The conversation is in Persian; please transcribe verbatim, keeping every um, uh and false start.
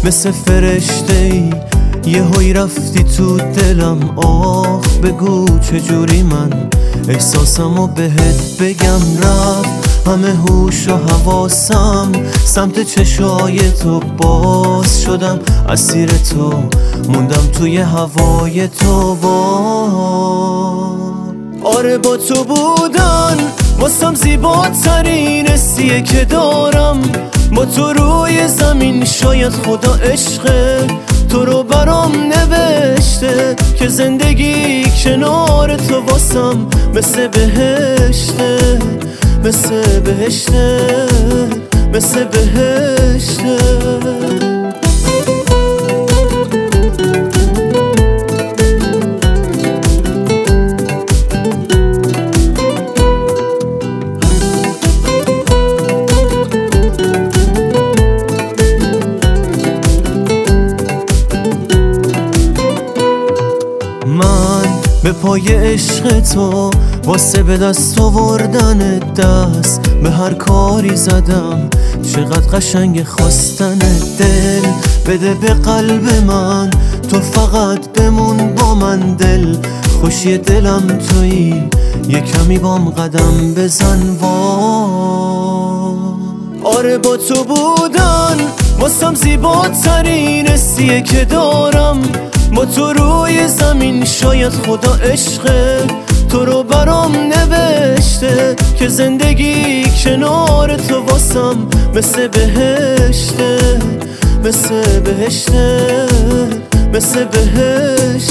مثل فرشته ای یه هوی رفتی تو دلم. آخ بگو چجوری من احساسمو بهت بگم. رفت همه هوش و حواسم سمت چشای تو، باز شدم اسیر تو، موندم توی هوای تو. آره با تو بودن واسم زیباترین حسیه که دارم. با تو روی زمین شاید خدا عشقه تو رو برام نوشته که زندگی کنار تو واسم مثل بهشته، مثل بهشته، مثل بهشته. من به پای عشق تو واسه به دست آوردن دست به هر کاری زدم. چقدر قشنگ خواستن دل بده به قلب من، تو فقط بمون با من. دل خوشی دلم تویی، یه کمی بام قدم بزن. وای آره با تو بودن واسم زیباترین حسیه که دارم. با تو روی زمین شاید خدا عشقه تو رو برام نوشته که زندگی کنار تو واسم مثل بهشته، مثل بهشته، مثل بهشته.